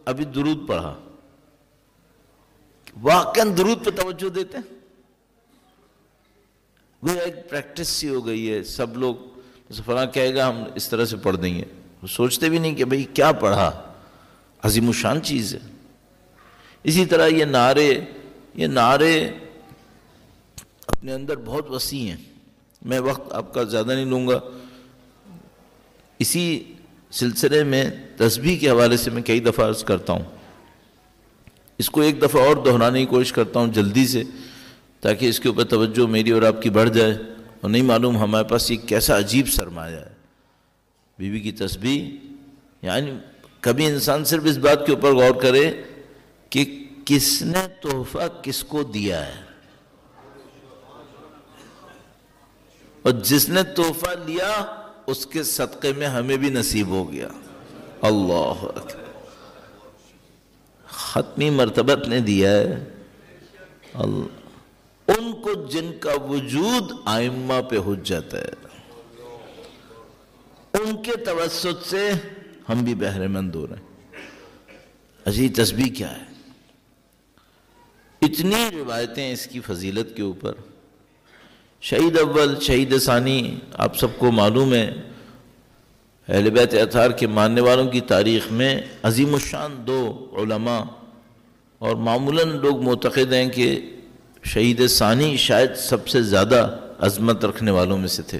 ابھی درود پڑھا، واقعاً درود پہ توجہ دیتے ہیں؟ وہ ایک پریکٹس سی ہو گئی ہے، سب لوگ فلاں کہے گا ہم اس طرح سے پڑھ دیں گے، وہ سوچتے بھی نہیں کہ بھئی کیا پڑھا، عظیم الشان چیز ہے۔ اسی طرح یہ نعرے اپنے اندر بہت وسیع ہیں، میں وقت آپ کا زیادہ نہیں لوں گا۔ اسی سلسلے میں تسبیح کے حوالے سے میں کئی دفعہ عرض کرتا ہوں، اس کو ایک دفعہ اور دہرانے کی کوشش کرتا ہوں جلدی سے، تاکہ اس کے اوپر توجہ میری اور آپ کی بڑھ جائے، اور نہیں معلوم ہمارے پاس یہ کیسا عجیب سرمایہ ہے بی بی کی تسبیح۔ یعنی کبھی انسان صرف اس بات کے اوپر غور کرے کہ کس نے تحفہ کس کو دیا ہے، اور جس نے تحفہ لیا اس کے صدقے میں ہمیں بھی نصیب ہو گیا۔ اللہ اکبر، ختمی مرتبت نے دیا ہے اللہ ان کو جن کا وجود ائمہ پہ حجت ہے، ان کے توسط سے ہم بھی بہرے مند ہو رہے ہیں۔ عجیب تسبیح کیا ہے، اتنی روایتیں اس کی فضیلت کے اوپر۔ شہید اول شہید ثانی آپ سب کو معلوم ہے، اہل بیت اطہار کے ماننے والوں کی تاریخ میں عظیم الشان دو علماء، اور معمولاً لوگ معتقد ہیں کہ شہید ثانی شاید سب سے زیادہ عظمت رکھنے والوں میں سے تھے۔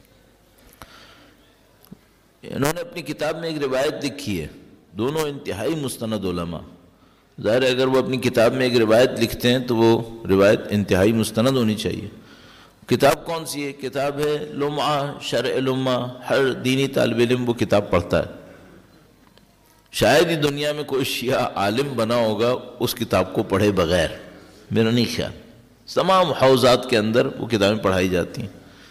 انہوں نے اپنی کتاب میں ایک روایت لکھی ہے، دونوں انتہائی مستند علماء، ظاہر ہے اگر وہ اپنی کتاب میں ایک روایت لکھتے ہیں تو وہ روایت انتہائی مستند ہونی چاہیے۔ کتاب کون سی ہے؟ کتاب ہے لمعہ شرع لمعہ، ہر دینی طالب علم وہ کتاب پڑھتا ہے۔ شاید ہی دنیا میں کوئی شیعہ عالم بنا ہوگا اس کتاب کو پڑھے بغیر، میرا نہیں خیال، تمام حوزات کے اندر وہ کتابیں پڑھائی جاتی ہیں۔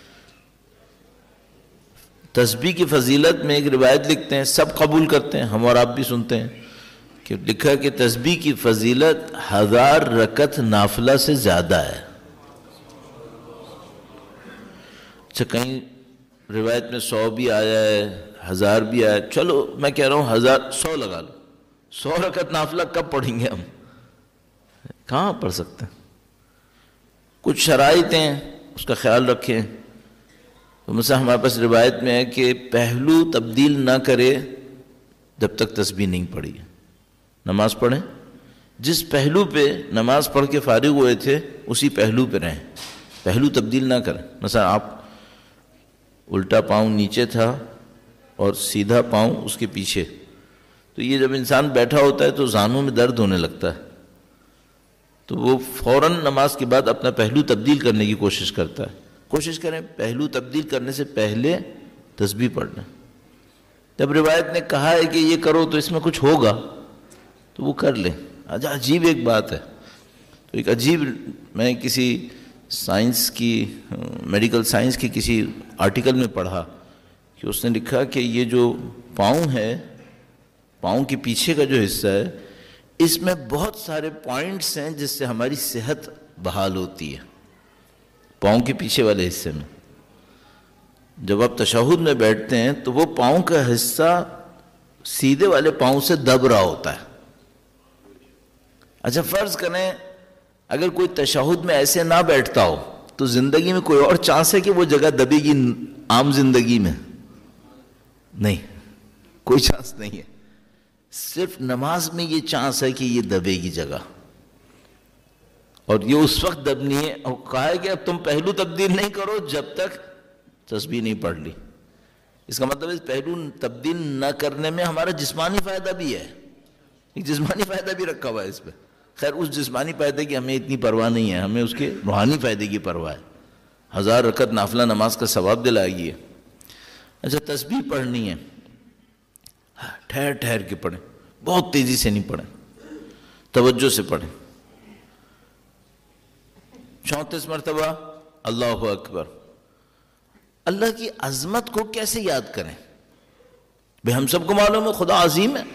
تسبیح کی فضیلت میں ایک روایت لکھتے ہیں، سب قبول کرتے ہیں، ہم اور آپ بھی سنتے ہیں، کہ لکھا کہ تسبیح کی فضیلت 1000 رکعت نافلہ سے زیادہ ہے۔ اچھا کہیں روایت میں 100 بھی آیا ہے، 1000 بھی آیا ہے، چلو میں کہہ رہا ہوں 100 لگا لو، 100 رکعت نافلہ کب پڑھیں گے ہم؟ کہاں پڑھ سکتے ہیں؟ کچھ شرائط ہیں، اس کا خیال رکھیں۔ تو مثلا ہمارے پاس روایت میں ہے کہ پہلو تبدیل نہ کرے جب تک تسبیح نہیں پڑھی ہے، نماز پڑھیں، جس پہلو پہ نماز پڑھ کے فارغ ہوئے تھے اسی پہلو پہ رہیں، پہلو تبدیل نہ کریں۔ مثلا آپ الٹا پاؤں نیچے تھا اور سیدھا پاؤں اس کے پیچھے، تو یہ جب انسان بیٹھا ہوتا ہے تو زانوں میں درد ہونے لگتا ہے، تو وہ فوراً نماز کے بعد اپنا پہلو تبدیل کرنے کی کوشش کرتا ہے۔ کوشش کریں پہلو تبدیل کرنے سے پہلے تسبیح پڑھنا۔ جب روایت نے کہا ہے کہ یہ کرو تو اس میں کچھ ہوگا تو وہ کر لیں۔ عجیب ایک بات ہے، تو ایک عجیب، میں کسی سائنس کی میڈیکل سائنس کی کسی آرٹیکل میں پڑھا کہ اس نے لکھا کہ یہ جو پاؤں ہے، پاؤں کے پیچھے کا جو حصہ ہے، اس میں بہت سارے پوائنٹس ہیں جس سے ہماری صحت بحال ہوتی ہے۔ پاؤں کے پیچھے والے حصے میں جب آپ تشہد میں بیٹھتے ہیں تو وہ پاؤں کا حصہ سیدھے والے پاؤں سے دب رہا ہوتا ہے۔ اچھا فرض کریں اگر کوئی تشہد میں ایسے نہ بیٹھتا ہو تو زندگی میں کوئی اور چانس ہے کہ وہ جگہ دبے گی؟ عام زندگی میں نہیں، کوئی چانس نہیں ہے، صرف نماز میں یہ چانس ہے کہ یہ دبے گی جگہ، اور یہ اس وقت دبنی ہے، اور کہا ہے کہ اب تم پہلو تبدیل نہیں کرو جب تک تسبیح نہیں پڑھ لی۔ اس کا مطلب ہے پہلو تبدیل نہ کرنے میں ہمارا جسمانی فائدہ بھی ہے، ایک جسمانی فائدہ بھی رکھا ہوا ہے اس پہ۔ خیر اس جسمانی فائدے کی ہمیں اتنی پرواہ نہیں ہے، ہمیں اس کے روحانی فائدے کی پرواہ ہے۔ 1000 رکعت نافلہ نماز کا ثواب دلائے گی۔ اچھا تسبیح پڑھنی ہے، ٹھہر ٹھہر کے پڑھیں، بہت تیزی سے نہیں پڑھیں، توجہ سے پڑھیں۔ 34 مرتبہ اللہ اکبر۔ اللہ کی عظمت کو کیسے یاد کریں؟ بھئی ہم سب کو معلوم ہے خدا عظیم ہے،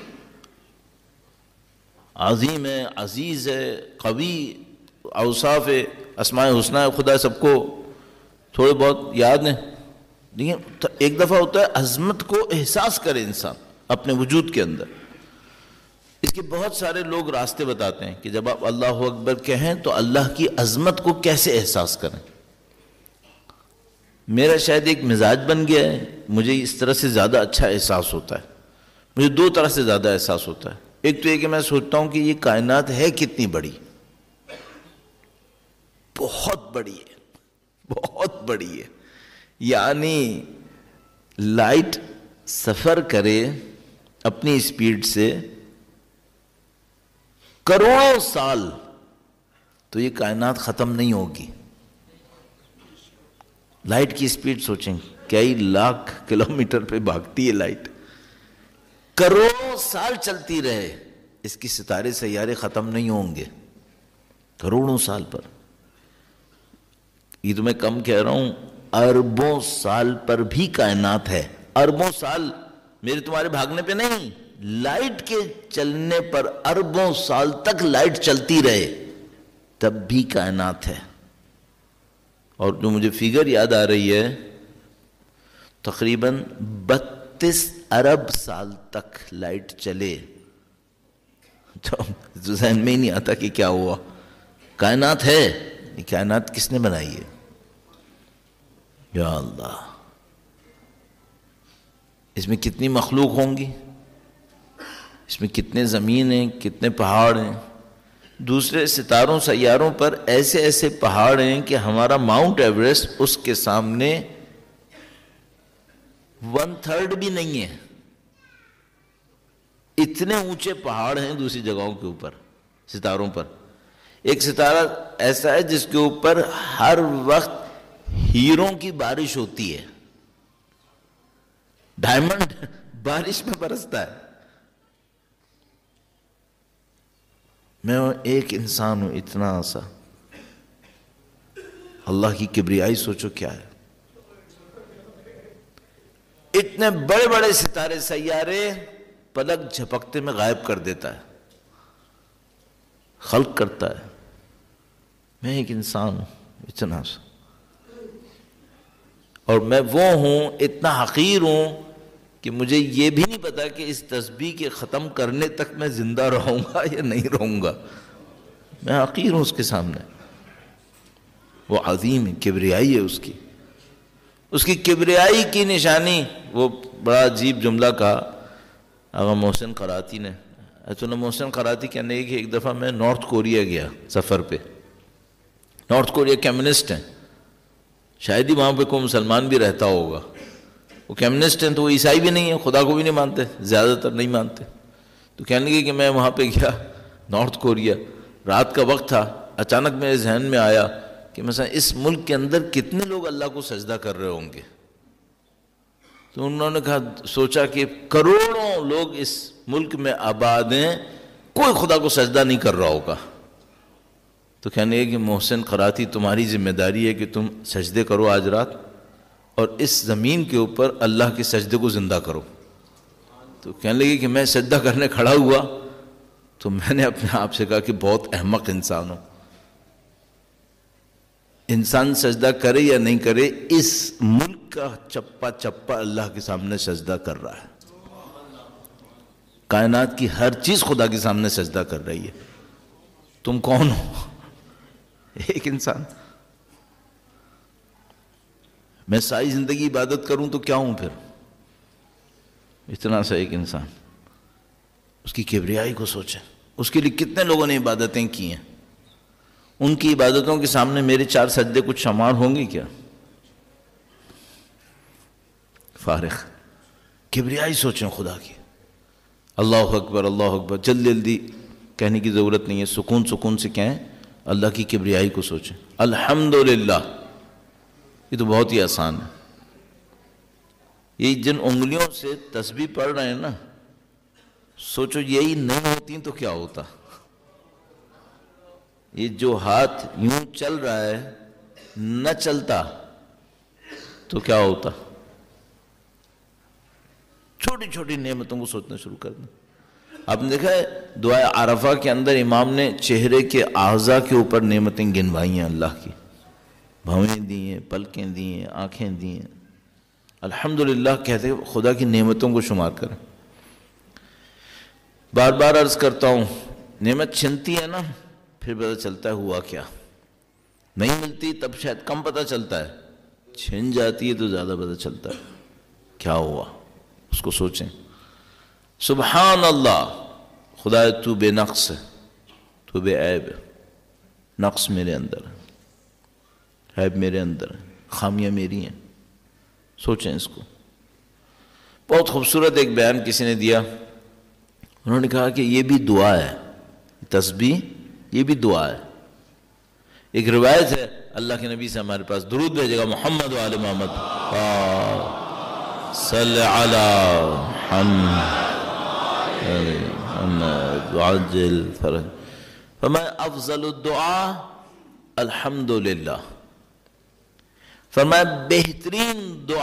عظیم ہے، عزیز ہے، قوی، اوصاف اسماء حسنہ خدا سب کو تھوڑے بہت یاد ہیں، لیکن ایک دفعہ ہوتا ہے عظمت کو احساس کرے انسان اپنے وجود کے اندر۔ اس اس کے بہت سارے لوگ راستے بتاتے ہیں کہ جب آپ اللہ اکبر کہیں تو اللہ کی عظمت کو کیسے احساس کریں. میرا شاید ایک مزاج بن گیا ہے، مجھے اس طرح سے زیادہ اچھا احساس ہوتا ہے. مجھے دو طرح سے زیادہ احساس ہوتا ہے. ایک تو یہ کہ میں سوچتا ہوں کہ یہ کائنات ہے کتنی بڑی، بہت بڑی ہے، بہت بڑی ہے. یعنی لائٹ سفر کرے اپنی اسپیڈ سے کروڑوں سال تو یہ کائنات ختم نہیں ہوگی. لائٹ کی اسپیڈ سوچیں، کئی لاکھ کلومیٹر پہ بھاگتی ہے لائٹ، کروڑوں سال چلتی رہے، اس کی ستارے سیارے ختم نہیں ہوں گے کروڑوں سال پر. یہ تو میں کم کہہ رہا ہوں، اربوں سال پر بھی کائنات ہے. اربوں سال میرے تمہارے بھاگنے پہ نہیں، لائٹ کے چلنے پر اربوں سال تک لائٹ چلتی رہے تب بھی کائنات ہے. اور جو مجھے فگر یاد آ رہی ہے، تقریباً 32 ارب سال تک لائٹ چلے تو ذہن میں ہی نہیں آتا کہ کیا ہوا. کائنات ہے، یہ کائنات کس نے بنائی ہے؟ یا اللہ، اس میں کتنی مخلوق ہوں گی، اس میں کتنے زمین ہیں، کتنے پہاڑ ہیں. دوسرے ستاروں سیاروں پر ایسے ایسے پہاڑ ہیں کہ ہمارا ماؤنٹ ایوریسٹ اس کے سامنے 1/3 بھی نہیں ہے. اتنے اونچے پہاڑ ہیں دوسری جگہوں کے اوپر، ستاروں پر. ایک ستارہ ایسا ہے جس کے اوپر ہر وقت ہیروں کی بارش ہوتی ہے، ڈائمنڈ بارش میں برستا ہے. میں ایک انسان ہوں اتنا سا. اللہ کی کبریائی سوچو کیا ہے. اتنے بڑے بڑے ستارے سیارے پلک جھپکتے میں غائب کر دیتا ہے، خلق کرتا ہے. میں ایک انسان ہوں اتنا سا، اور میں وہ ہوں، اتنا حقیر ہوں کہ مجھے یہ بھی نہیں پتا کہ اس تسبیح کے ختم کرنے تک میں زندہ رہوں گا یا نہیں رہوں گا. میں حقیر ہوں اس کے سامنے. وہ عظیم ہے، کبریائی ہے اس کی کبریائی کی نشانی. وہ بڑا عجیب جملہ کہا آغا محسن قراتی نے. ایتولlah محسن قراتی کہنے کہ ایک دفعہ میں نارتھ کوریا گیا سفر پہ. نارتھ کوریا کمیونسٹ ہیں، شاید ہی وہاں پہ کوئی مسلمان بھی رہتا ہوگا. وہ کمیونسٹ ہیں تو وہ عیسائی بھی نہیں ہیں، خدا کو بھی نہیں مانتے، زیادہ تر نہیں مانتے. تو کہنے لگے کہ میں وہاں پہ گیا نارتھ کوریا، رات کا وقت تھا. اچانک میرے ذہن میں آیا کہ مثلا اس ملک کے اندر کتنے لوگ اللہ کو سجدہ کر رہے ہوں گے. تو انہوں نے کہا، سوچا کہ کروڑوں لوگ اس ملک میں آباد ہیں، کوئی خدا کو سجدہ نہیں کر رہا ہوگا. تو کہنے لگے کہ محسن قراتی تمہاری ذمہ داری ہے کہ تم سجدے کرو آج رات، اور اس زمین کے اوپر اللہ کے سجدے کو زندہ کرو. تو کہنے لگے کہ میں سجدہ کرنے کھڑا ہوا تو میں نے اپنے آپ سے کہا کہ بہت احمق انسان ہوں. انسان سجدہ کرے یا نہیں کرے، اس ملک کا چپا چپا اللہ کے سامنے سجدہ کر رہا ہے. کائنات کی ہر چیز خدا کے سامنے سجدہ کر رہی ہے. تم کون ہو؟ ایک انسان. میں ساری زندگی عبادت کروں تو کیا ہوں پھر؟ اتنا سا ایک انسان. اس کی کبریائی کو سوچیں. اس کے لیے کتنے لوگوں نے عبادتیں کی ہیں. ان کی عبادتوں کے سامنے میرے 4 سجدے کچھ شمار ہوں گے کیا؟ فارغ. کبریائی سوچیں خدا کی. اللہ اکبر اللہ اکبر جلدی جلدی کہنے کی ضرورت نہیں ہے، سکون سکون سے کہیں. اللہ کی کبریائی کو سوچیں. الحمدللہ، یہ تو بہت ہی آسان ہے. یہ جن انگلیوں سے تسبیح پڑھ رہے ہیں نا، سوچو یہی نہیں ہوتی تو کیا ہوتا. یہ جو ہاتھ یوں چل رہا ہے نہ چلتا تو کیا ہوتا. چھوٹی چھوٹی نعمتوں کو سوچنا شروع کر دیں. آپ نے دیکھا ہے دعائے عرفہ کے اندر امام نے چہرے کے اعضاء کے اوپر نعمتیں گنوائی ہیں اللہ کی. بھویں دی ہیں، پلکیں دی ہیں، آنکھیں دی ہیں. الحمدللہ کہتے ہیں خدا کی نعمتوں کو شمار کریں. بار بار عرض کرتا ہوں، نعمت چھنتی ہے نا پھر پتہ چلتا ہے ہوا کیا، نہیں ملتی تب شاید کم پتہ چلتا ہے، چھن جاتی ہے تو زیادہ پتہ چلتا ہے کیا ہوا، اس کو سوچیں۔ سبحان اللہ، خدا تو بے نقص ہے، تو بے عیب ہے، نقص میرے اندر ہے، عیب میرے اندر ہے، خامیاں میری ہیں، سوچیں اس کو۔ بہت خوبصورت ایک بیان کسی نے دیا، انہوں نے کہا کہ یہ بھی دعا ہے، تسبیح یہ بھی دعا ہے۔ ایک روایت ہے اللہ کے نبی سے ہمارے پاس درود بھیجے گا، محمد و آل محمد صلی علی محمد وعجل فرج، فرمایا افضل الدعاء الحمدللہ، فرمایا بہترین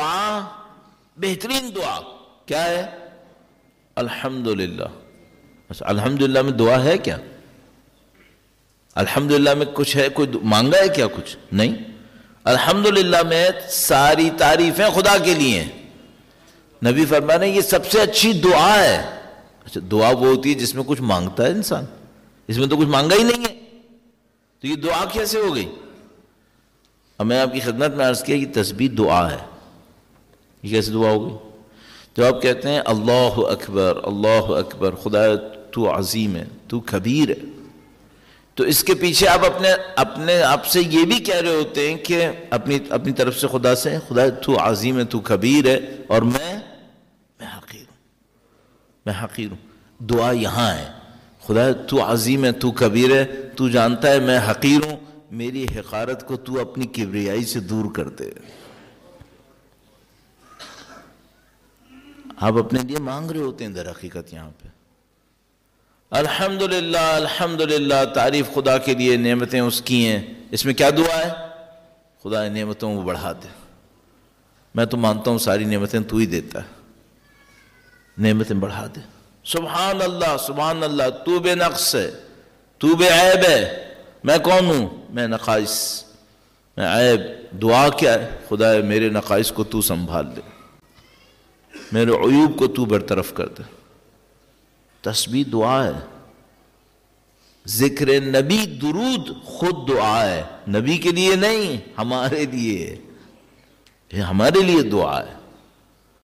دعا کیا ہے؟ الحمدللہ۔ اچھا الحمدللہ میں دعا ہے کیا؟ الحمدللہ میں کچھ ہے؟ کوئی مانگا ہے کیا کچھ؟ نہیں۔ الحمدللہ میں ساری تعریفیں خدا کے لیے ہیں، نبی فرما رہے ہیں یہ سب سے اچھی دعا ہے۔ اچھا دعا وہ ہوتی ہے جس میں کچھ مانگتا ہے انسان، اس میں تو کچھ مانگا ہی نہیں ہے، تو یہ دعا کیسے ہو گئی؟ اب میں آپ کی خدمت میں عرض کیا یہ تسبیح دعا ہے، یہ کیسے دعا ہو گئی؟ جب آپ کہتے ہیں اللہ اکبر، خدا تو عظیم ہے، تو کبیر ہے، تو اس کے پیچھے آپ اپنے آپ سے یہ بھی کہہ رہے ہوتے ہیں کہ اپنی طرف سے خدا سے، خدا تو عظیم ہے، تو کبیر ہے، اور میں حقیر ہوں۔ دعا یہاں ہے، خدا تو عظیم ہے، تو کبیر ہے، تو جانتا ہے میں حقیر ہوں، میری حقارت کو تو اپنی کبریائی سے دور کر دے۔ آپ اپنے لیے مانگ رہے ہوتے ہیں در حقیقت یہاں پہ۔ الحمدللہ، تعریف خدا کے لیے، نعمتیں اس کی ہیں، اس میں کیا دعا ہے؟ خدا نعمتوں کو بڑھا دے، میں تو مانتا ہوں ساری نعمتیں تو ہی دیتا ہے، نعمتیں بڑھا دے۔ سبحان اللہ، تو بے نقص ہے، تو بے عیب ہے، میں کون ہوں؟ میں نقائص، میں عیب۔ دعا کیا ہے؟ خدا میرے نقائص کو تو سنبھال دے، میرے عیوب کو تو برطرف کر دے۔ تسبیح دعا ہے، ذکر نبی درود خود دعا ہے، نبی کے لیے نہیں، ہمارے لیے، یہ ہمارے لیے دعا ہے۔